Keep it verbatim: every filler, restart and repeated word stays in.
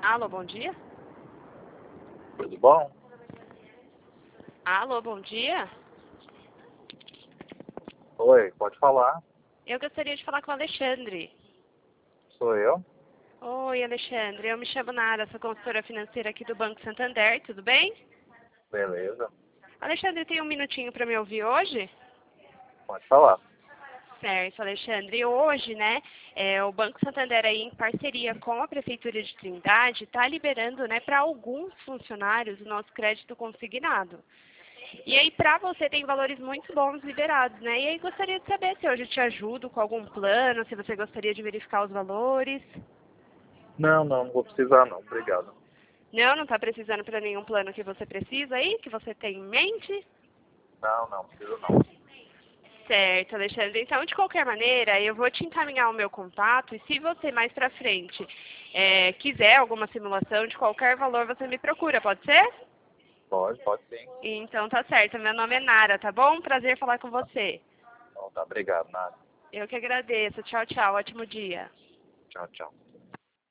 Alô, bom dia? Tudo bom? Alô, bom dia? Oi, pode falar. Eu gostaria de falar com o Alexandre. Sou eu. Oi, Alexandre. Eu me chamo Nara, sou consultora financeira aqui do Banco Santander, tudo bem? Beleza. Alexandre, tem um minutinho para me ouvir hoje? Pode falar. Certo, Alexandre. Hoje, né, é, o Banco Santander aí em parceria com a Prefeitura de Trindade está liberando, né, para alguns funcionários o nosso crédito consignado. E aí, para você, tem valores muito bons liberados, né? E aí, gostaria de saber se hoje eu te ajudo com algum plano, se você gostaria de verificar os valores. Não, não, não vou precisar não. Obrigado. Não, não está precisando para nenhum plano que você precisa aí, que você tem em mente? Não, não, preciso não. Certo, Alexandre. Então, de qualquer maneira, eu vou te encaminhar o meu contato e se você mais para frente é, quiser alguma simulação de qualquer valor, você me procura, pode ser? Pode, pode sim. Então, tá certo. Meu nome é Nara, tá bom? Prazer falar com você. Então tá, obrigado, nada. Eu que agradeço. Tchau, tchau. Ótimo dia. Tchau, tchau.